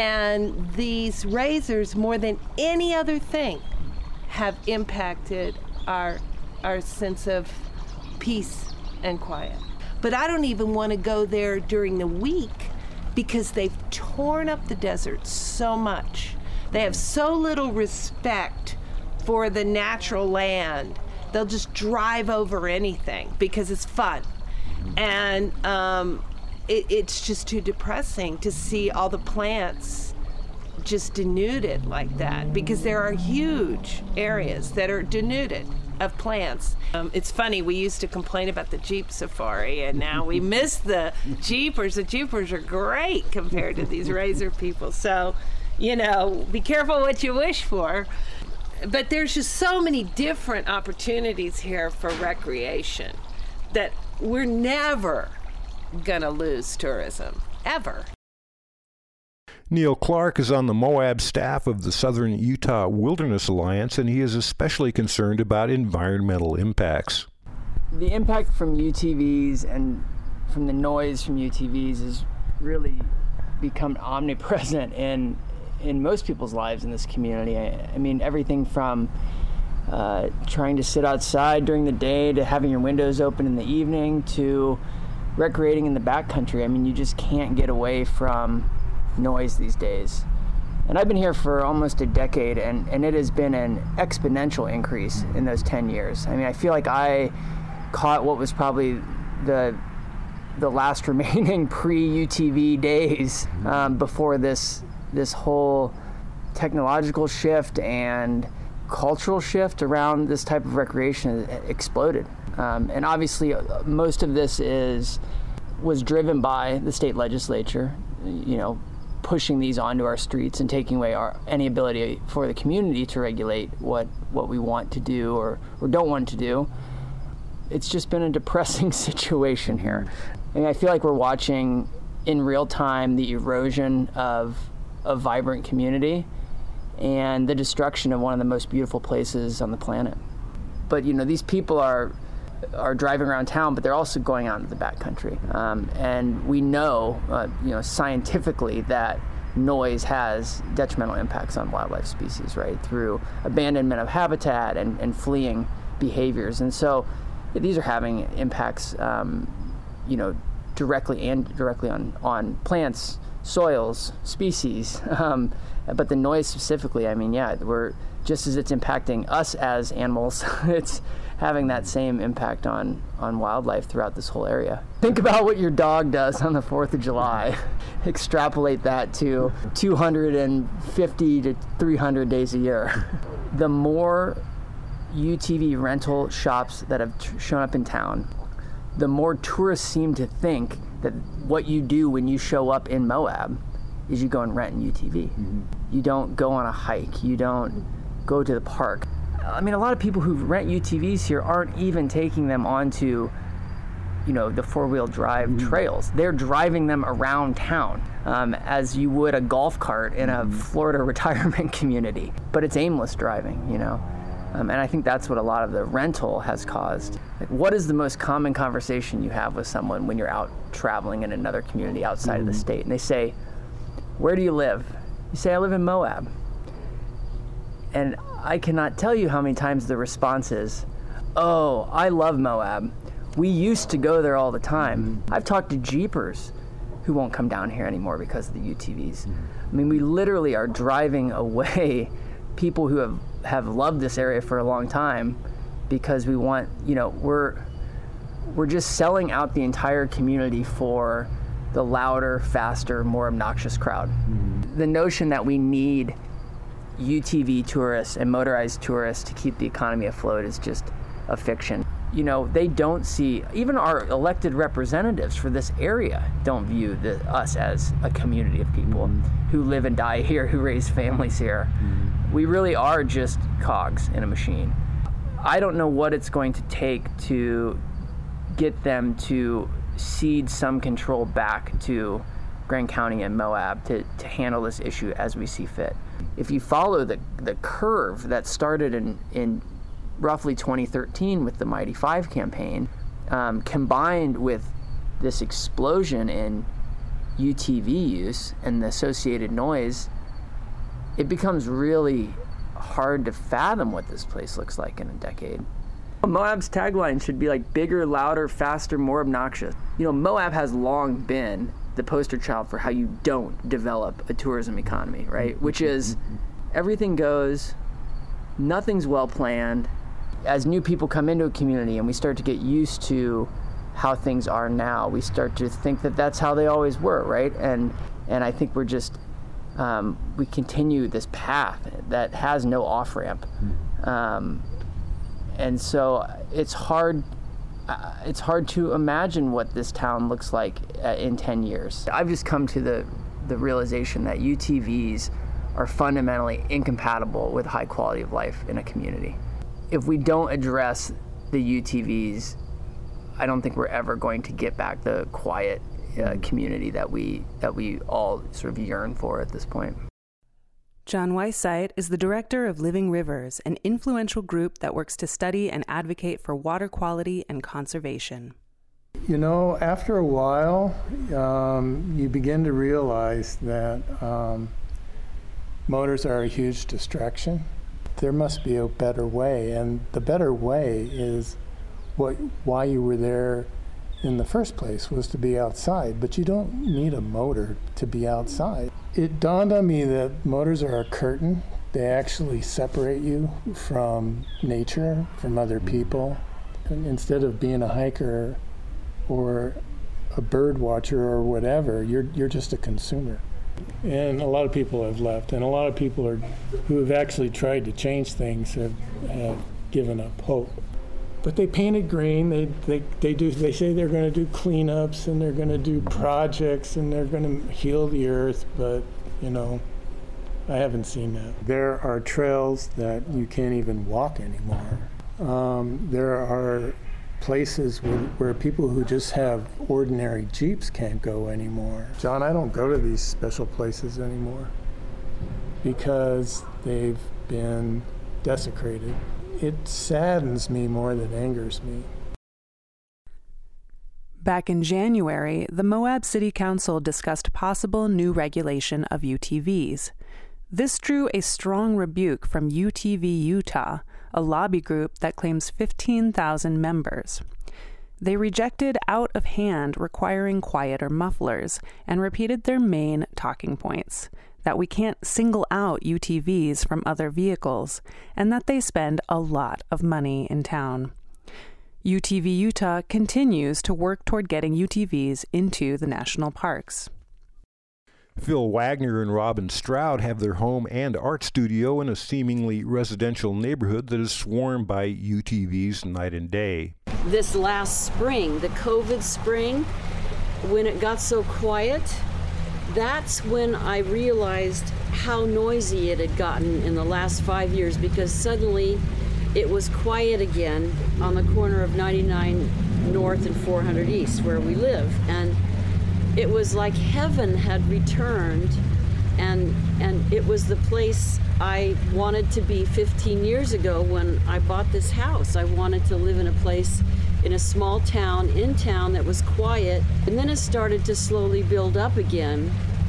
And these razors, more than any other thing, have impacted our our sense of peace and quiet. But I don't even want to go there during the week because they've torn up the desert so much. They have so little respect for the natural land. They'll just drive over anything because it's fun. And um, it, it's just too depressing to see all the plants just denuded like that, because there are huge areas that are denuded of plants. Um, it's funny, we used to complain about the Jeep safari, and now we miss the Jeepers. The Jeepers are great compared to these razor people. So, you know, be careful what you wish for. But there's just so many different opportunities here for recreation that we're never gonna lose tourism, ever. Neil Clark is on the Moab staff of the Southern Utah Wilderness Alliance, and he is especially concerned about environmental impacts. The impact from U T Vs and from the noise from U T Vs has really become omnipresent in in most people's lives in this community. I, I mean, everything from uh, trying to sit outside during the day to having your windows open in the evening to recreating in the backcountry. I mean, you just can't get away from noise these days. And I've been here for almost a decade, and, and it has been an exponential increase in those ten years. I mean, I feel like I caught what was probably the the last remaining pre-U T V days um, before this this whole technological shift and cultural shift around this type of recreation exploded. Um, and obviously, most of this is was driven by the state legislature, you know, pushing these onto our streets and taking away our any ability for the community to regulate what, what we want to do or, or don't want to do. It's just been a depressing situation here. I mean, I feel like we're watching in real time the erosion of a vibrant community and the destruction of one of the most beautiful places on the planet. But, you know, these people are are driving around town, but they're also going out into the backcountry. Um, and we know, uh, you know, scientifically that noise has detrimental impacts on wildlife species, right, through abandonment of habitat and, and fleeing behaviors. And so yeah, these are having impacts, um, you know, directly and directly on, on plants, soils, species. Um, but the noise specifically, I mean, yeah, we're just as it's impacting us as animals, it's having that same impact on, on wildlife throughout this whole area. Think about what your dog does on the fourth of July. Extrapolate that to two hundred fifty to three hundred days a year. The more U T V rental shops that have t- shown up in town, the more tourists seem to think that what you do when you show up in Moab is you go and rent an U T V. Mm-hmm. You don't go on a hike. You don't go to the park. I mean, a lot of people who rent U T Vs here aren't even taking them onto, you know, the four-wheel drive mm-hmm. trails. They're driving them around town um, as you would a golf cart in a Florida retirement community. But it's aimless driving, you know. Um, and I think that's what a lot of the rental has caused. Like, what is the most common conversation you have with someone when you're out traveling in another community outside mm-hmm. of the state? And they say, where do you live? You say, I live in Moab. And I cannot tell you how many times the response is, oh, I love Moab. We used to go there all the time. Mm-hmm. I've talked to Jeepers who won't come down here anymore because of the U T Vs. Mm-hmm. I mean, we literally are driving away people who have, have loved this area for a long time because we want, you know, we're we're just selling out the entire community for the louder, faster, more obnoxious crowd. Mm-hmm. The notion that we need U T V tourists and motorized tourists to keep the economy afloat is just a fiction. You know, they don't see, even our elected representatives for this area don't view the, us as a community of people mm-hmm. who live and die here, who raise families here. Mm-hmm. We really are just cogs in a machine. I don't know what it's going to take to get them to cede some control back to Grand County and Moab to, to handle this issue as we see fit. If you follow the, the curve that started in, in roughly twenty thirteen with the Mighty Five campaign, um, combined with this explosion in U T V use and the associated noise, it becomes really hard to fathom what this place looks like in a decade. Moab's tagline should be like bigger, louder, faster, more obnoxious. You know, Moab has long been the poster child for how you don't develop a tourism economy, right? Which is everything goes, nothing's well planned. As new people come into a community and we start to get used to how things are now, we start to think that that's how they always were, right? And and I think we're just, um, we continue this path that has no off-ramp. Um, and so it's hard Uh, it's hard to imagine what this town looks like uh, in ten years. I've just come to the, the realization that U T Vs are fundamentally incompatible with high quality of life in a community. If we don't address the U T Vs, I don't think we're ever going to get back the quiet uh, community that we that we all sort of yearn for at this point. John Weissite is the director of Living Rivers, an influential group that works to study and advocate for water quality and conservation. You know, after a while, um, you begin to realize that um, motors are a huge distraction. There must be a better way, and the better way is what why you were there in the first place, was to be outside, but you don't need a motor to be outside. It dawned on me that motors are a curtain. They actually separate you from nature, from other people. And instead of being a hiker or a bird watcher or whatever, you're you're just a consumer. And a lot of people have left, and a lot of people are who have actually tried to change things have, have given up hope. But they paint it green. They they they do. They say they're going to do cleanups and they're going to do projects and they're going to heal the earth. But you know, I haven't seen that. There are trails that you can't even walk anymore. Um, there are places where, where people who just have ordinary Jeeps can't go anymore. John, I don't go to these special places anymore because they've been desecrated. It saddens me more than angers me. Back in January, the Moab City Council discussed possible new regulation of U T Vs. This drew a strong rebuke from U T V Utah, a lobby group that claims fifteen thousand members. They rejected out of hand requiring quieter mufflers and repeated their main talking points: that we can't single out U T Vs from other vehicles, and that they spend a lot of money in town. U T V Utah continues to work toward getting U T Vs into the national parks. Phil Wagner and Robin Stroud have their home and art studio in a seemingly residential neighborhood that is swarmed by U T Vs night and day. This last spring, the COVID spring, when it got so quiet, that's when I realized how noisy it had gotten in the last five years because suddenly it was quiet again on the corner of ninety-nine North and four hundred East where we live. And it was like heaven had returned, and and it was the place I wanted to be fifteen years ago when I bought this house. I wanted to live in a place in a small town, in town that was quiet, and then it started to slowly build up again.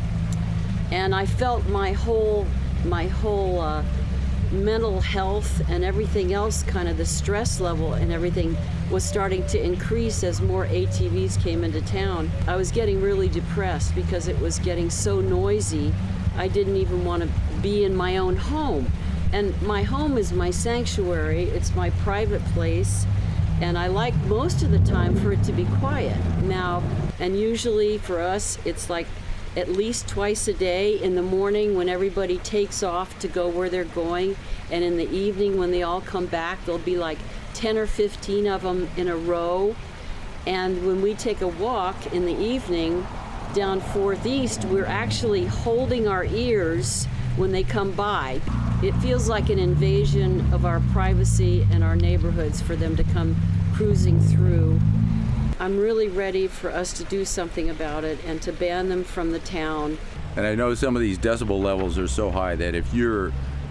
And I felt my whole, my whole uh, mental health and everything else, kind of the stress level and everything was starting to increase as more A T Vs came into town. I was getting really depressed because it was getting so noisy. I didn't even want to be in my own home. And my home is my sanctuary. It's my private place. And I like most of the time for it to be quiet. Now, and usually for us, it's like at least twice a day, in the morning when everybody takes off to go where they're going, and in the evening when they all come back, there'll be like ten or fifteen of them in a row. And when we take a walk in the evening down Fourth East, we're actually holding our ears when they come by. It feels like an invasion of our privacy and our neighborhoods for them to come cruising through. I'm really ready for us to do something about it and to ban them from the town. And I know some of these decibel levels are so high that if you're,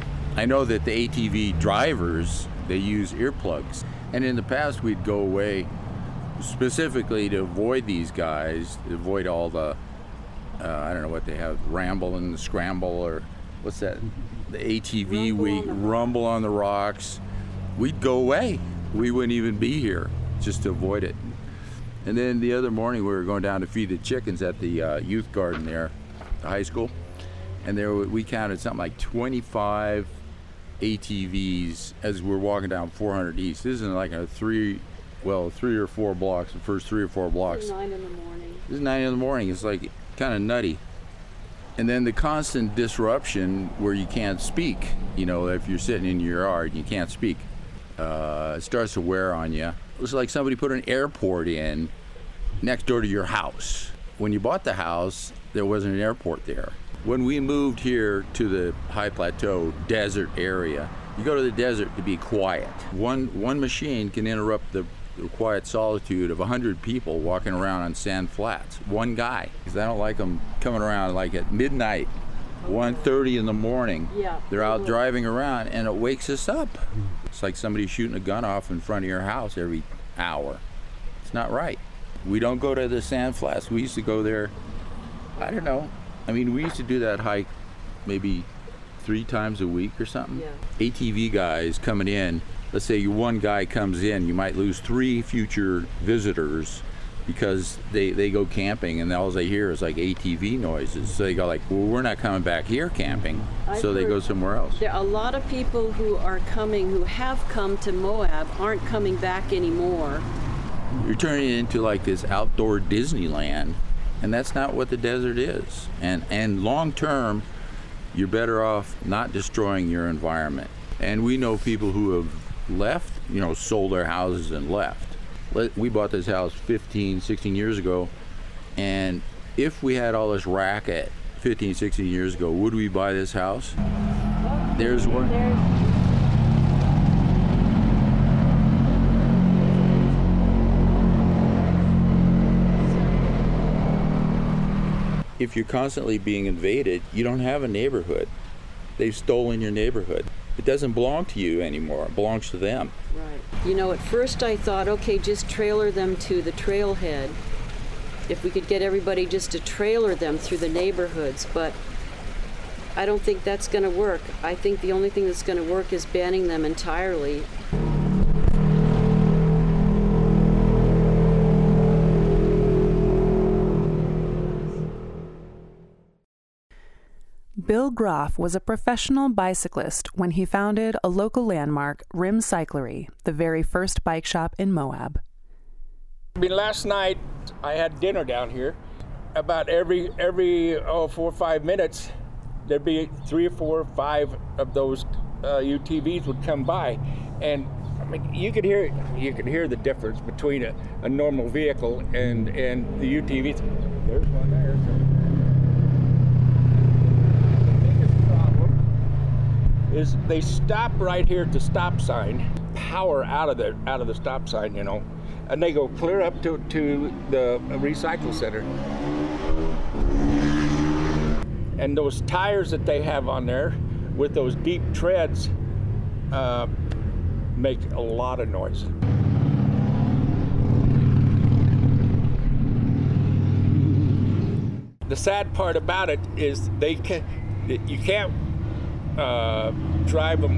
I know that the A T V drivers, they use earplugs. And in the past we'd go away specifically to avoid these guys, to avoid all the, uh, I don't know what they have, ramble and scramble, or what's that, the A T V, rumble we on rumble on the rocks. We'd go away. We wouldn't even be here just to avoid it. And then the other morning we were going down to feed the chickens at the uh, youth garden there, the high school. And there we counted something like twenty-five A T Vs as we're walking down four hundred East. This isn't like a three, well, three or four blocks, the first three or four blocks. It's nine in the morning. This is nine in the morning. It's like kind of nutty. And then the constant disruption where you can't speak. You know, if you're sitting in your yard, you can't speak. Uh, it starts to wear on you. It was like somebody put an airport in next door to your house. When you bought the house, there wasn't an airport there. When we moved here to the high plateau desert area, you go to the desert to be quiet. One one machine can interrupt the, the quiet solitude of a hundred people walking around on sand flats. One guy. Because I don't like them coming around like at midnight, one thirty in the morning. Yeah. They're out driving around and it wakes us up. It's like somebody shooting a gun off in front of your house every hour. It's not right. We don't go to the sand flats. We used to go there, I don't know. I mean, we used to do that hike maybe three times a week or something. Yeah. A T V guys coming in, let's say one guy comes in, you might lose three future visitors because they, they go camping and all they hear is like A T V noises. So they go like, well, we're not coming back here camping. I've so they go somewhere else. There are a lot of people who are coming, who have come to Moab, aren't coming back anymore. You're turning it into like this outdoor Disneyland, and that's not what the desert is. And and long term, you're better off not destroying your environment. And we know people who have left, you know, sold their houses and left. We bought this house fifteen, sixteen years ago, and if we had all this racket fifteen, sixteen years ago, would we buy this house? There's one. If you're constantly being invaded, you don't have a neighborhood. They've stolen your neighborhood. It doesn't belong to you anymore. It belongs to them. Right. You know, at first I thought, okay, just trailer them to the trailhead. If we could get everybody just to trailer them through the neighborhoods, but I don't think that's going to work. I think the only thing that's going to work is banning them entirely. Bill Groff was a professional bicyclist when he founded a local landmark, Rim Cyclery, the very first bike shop in Moab. I mean, last night I had dinner down here. About every every oh four or five minutes, there'd be three or four or five of those uh, U T Vs would come by, and I mean, you could hear you could hear the difference between a, a normal vehicle and and the U T Vs. There's one there. Is they stop right here at the stop sign, power out of the out of the stop sign, you know, and they go clear up to, to the recycle center. And those tires that they have on there with those deep treads uh, make a lot of noise. The sad part about it is they can you can't Uh, drive them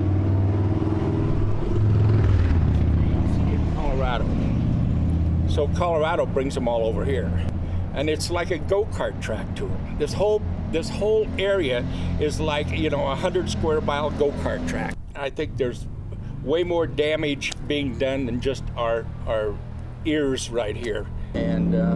in Colorado. So Colorado brings them all over here, and it's like a go-kart track to them. This whole this whole area is like, you know, a hundred square mile go-kart track. I think there's way more damage being done than just our our ears right here, and. Uh,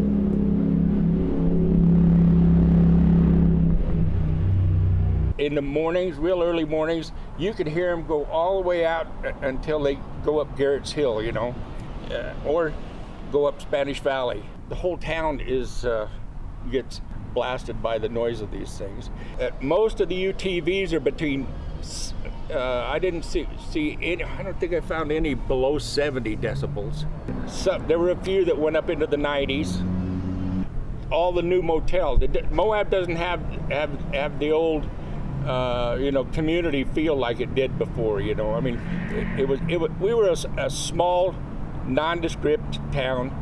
In the mornings, real early mornings, you could hear them go all the way out until they go up Garrett's Hill, you know, uh, or go up Spanish Valley. The whole town is uh, gets blasted by the noise of these things. Uh, most of the U T Vs are between. Uh, I didn't see see any. I don't think I found any below seventy decibels. So, there were a few that went up into the nineties. All the new motels. Moab doesn't have have have the old. Uh, you know, community feel like it did before. You know, I mean, it, it was it was, we were a, a small, nondescript town.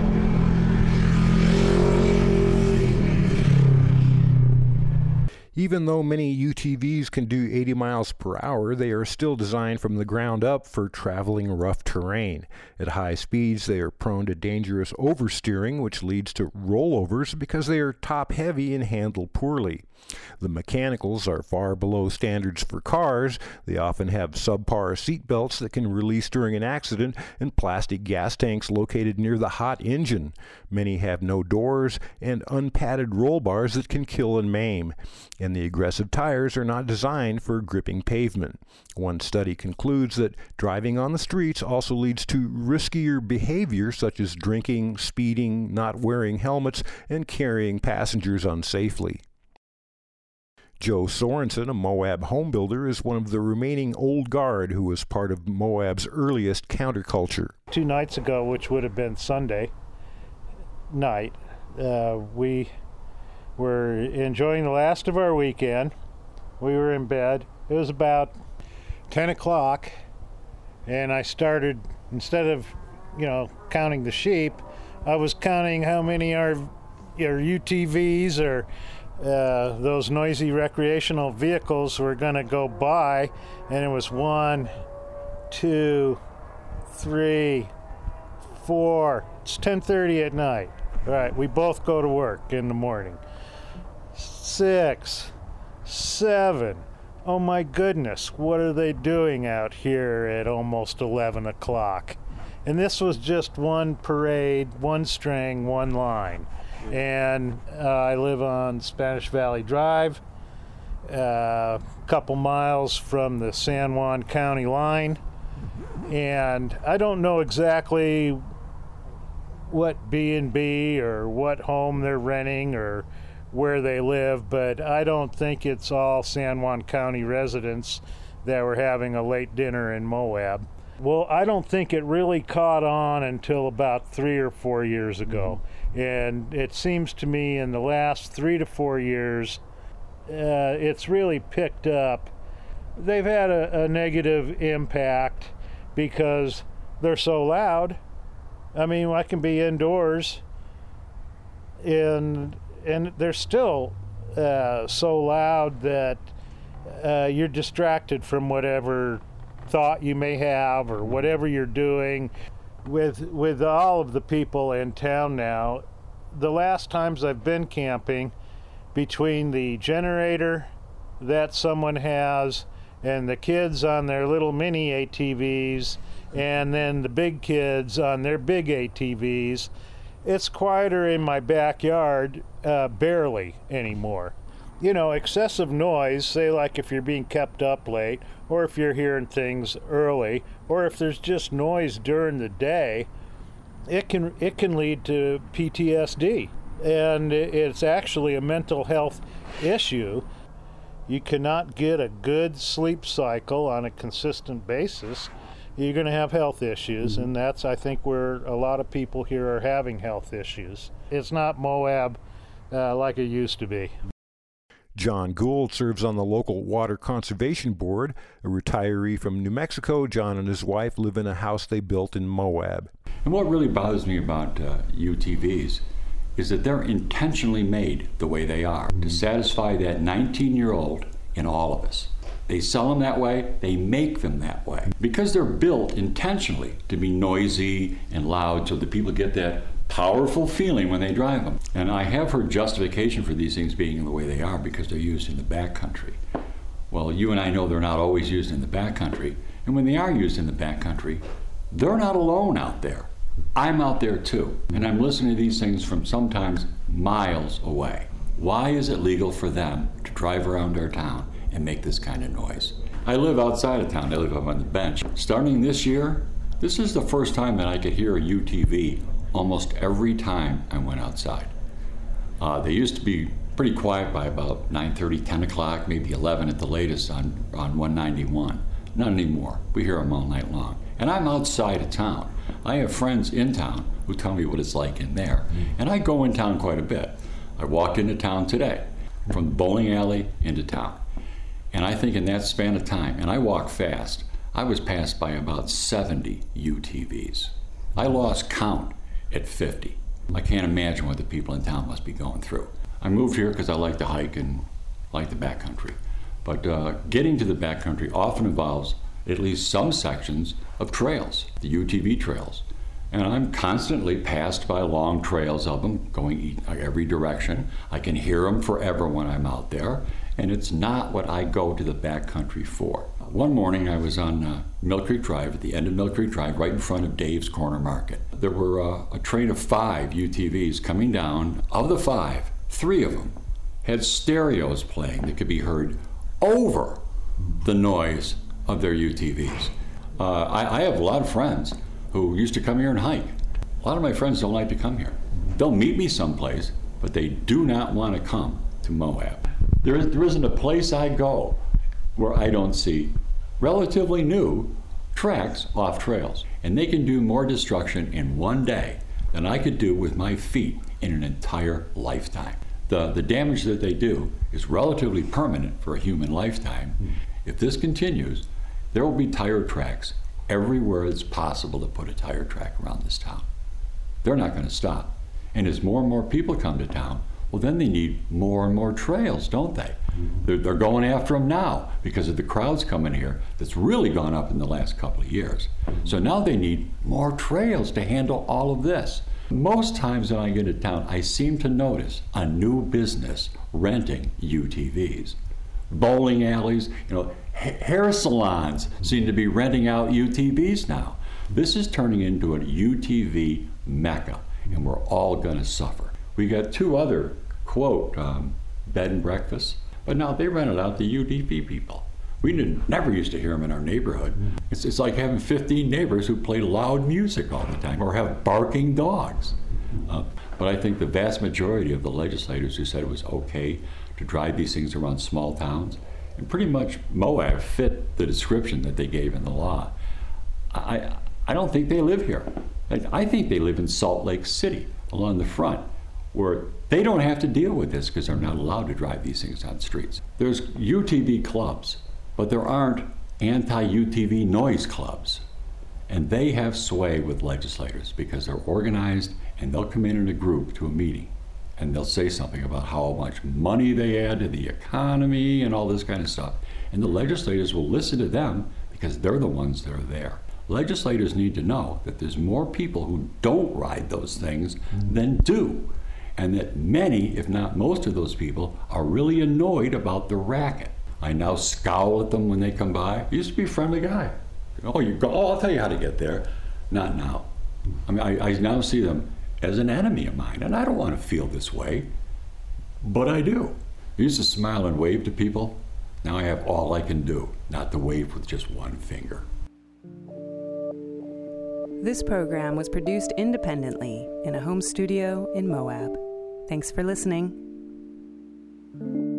Even though many U T Vs can do eighty miles per hour, they are still designed from the ground up for traveling rough terrain. At high speeds, they are prone to dangerous oversteering, which leads to rollovers because they are top-heavy and handle poorly. The mechanicals are far below standards for cars. They often have subpar seat belts that can release during an accident and plastic gas tanks located near the hot engine. Many have no doors and unpadded roll bars that can kill and maim. And the aggressive tires are not designed for gripping pavement. One study concludes that driving on the streets also leads to riskier behavior such as drinking, speeding, not wearing helmets, and carrying passengers unsafely. Joe Sorensen, a Moab homebuilder, is one of the remaining old guard who was part of Moab's earliest counterculture. Two nights ago, which would have been Sunday night, uh, we were enjoying the last of our weekend. We were in bed. It was about ten o'clock, and I started, instead of, you know, counting the sheep, I was counting how many are, are U T Vs or Uh, those noisy recreational vehicles were going to go by, and it was one, two, three, four. It's ten thirty at night. All right, we both go to work in the morning. Six, seven. Oh my goodness, what are they doing out here at almost eleven o'clock? And this was just one parade, one string, one line. And uh, I live on Spanish Valley Drive, a uh, couple miles from the San Juan County line. And I don't know exactly what B and B or what home they're renting or where they live, but I don't think it's all San Juan County residents that were having a late dinner in Moab. Well, I don't think it really caught on until about three or four years ago. Mm-hmm. And it seems to me in the last three to four years, uh, it's really picked up. They've had a, a negative impact because they're so loud. I mean, I can be indoors and and they're still uh, so loud that uh, you're distracted from whatever thought you may have or whatever you're doing. With with all of the people in town now, the last times I've been camping, between the generator that someone has and the kids on their little mini A T Vs and then the big kids on their big A T Vs, it's quieter in my backyard uh, barely anymore. You know, excessive noise, say like if you're being kept up late, or if you're hearing things early, or if there's just noise during the day, it can it can lead to P T S D. And it's actually a mental health issue. You cannot get a good sleep cycle on a consistent basis. You're going to have health issues, and that's, I think, where a lot of people here are having health issues. It's not Moab uh, like it used to be. John Gould serves on the local Water Conservation Board. A retiree from New Mexico, John and his wife live in a house they built in Moab. And what really bothers me about uh, U T Vs is that they're intentionally made the way they are to satisfy that nineteen-year-old in all of us. They sell them that way, they make them that way. Because they're built intentionally to be noisy and loud so that people get that powerful feeling when they drive them. And I have heard justification for these things being the way they are because they're used in the backcountry. Well, you and I know they're not always used in the backcountry. And when they are used in the backcountry, they're not alone out there. I'm out there too. And I'm listening to these things from sometimes miles away. Why is it legal for them to drive around our town and make this kind of noise? I live outside of town. I live up on the bench. Starting this year, this is the first time that I could hear a U T V almost every time I went outside. Uh, they used to be pretty quiet by about nine thirty, ten o'clock, maybe eleven at the latest on, on one ninety-one. Not anymore. We hear them all night long. And I'm outside of town. I have friends in town who tell me what it's like in there. And I go in town quite a bit. I walked into town today, from the bowling alley into town. And I think in that span of time, and I walk fast, I was passed by about seventy U T Vs. I lost count at fifty. I can't imagine what the people in town must be going through. I moved here because I like to hike and like the backcountry. But uh, getting to the backcountry often involves at least some sections of trails, the U T V trails. And I'm constantly passed by long trails of them going every direction. I can hear them forever when I'm out there, and it's not what I go to the backcountry for. One morning I was on uh, Mill Creek Drive, at the end of Mill Creek Drive, right in front of Dave's Corner Market. There were uh, a train of five U T Vs coming down. Of the five, three of them had stereos playing that could be heard over the noise of their U T Vs. Uh, I, I have a lot of friends who used to come here and hike. A lot of my friends don't like to come here. They'll meet me someplace, but they do not want to come to Moab. There, is, there isn't a place I go where I don't see relatively new tracks off trails. And they can do more destruction in one day than I could do with my feet in an entire lifetime. The, the damage that they do is relatively permanent for a human lifetime. If this continues, there will be tire tracks everywhere it's possible to put a tire track around this town. They're not going to stop. And as more and more people come to town, well, then they need more and more trails, don't they? They're, they're going after them now because of the crowds coming here that's really gone up in the last couple of years. So now they need more trails to handle all of this. Most times when I get to town, I seem to notice a new business renting U T Vs. Bowling alleys, you know, hair salons seem to be renting out U T Vs now. This is turning into a U T V mecca, and we're all going to suffer. We got two other, quote, um, bed and breakfasts, but now they rent it out to U T V people. We didn't, never used to hear them in our neighborhood. It's, it's like having fifteen neighbors who play loud music all the time or have barking dogs. Uh, but I think the vast majority of the legislators who said it was okay to drive these things around small towns, and pretty much Moab fit the description that they gave in the law. I, I don't think they live here. I, I think they live in Salt Lake City along the front, where they don't have to deal with this because they're not allowed to drive these things on streets. There's U T V clubs, but there aren't anti-U T V noise clubs. And they have sway with legislators because they're organized and they'll come in in a group to a meeting and they'll say something about how much money they add to the economy and all this kind of stuff. And the legislators will listen to them because they're the ones that are there. Legislators need to know that there's more people who don't ride those things than do. and that many, if not most of those people, are really annoyed about the racket. I now scowl at them when they come by. I used to be a friendly guy. Oh, you go, oh, I'll tell you how to get there. Not now. I mean, I, I now see them as an enemy of mine, and I don't want to feel this way, but I do. I used to smile and wave to people. Now I have all I can do, not to wave with just one finger. This program was produced independently in a home studio in Moab. Thanks for listening.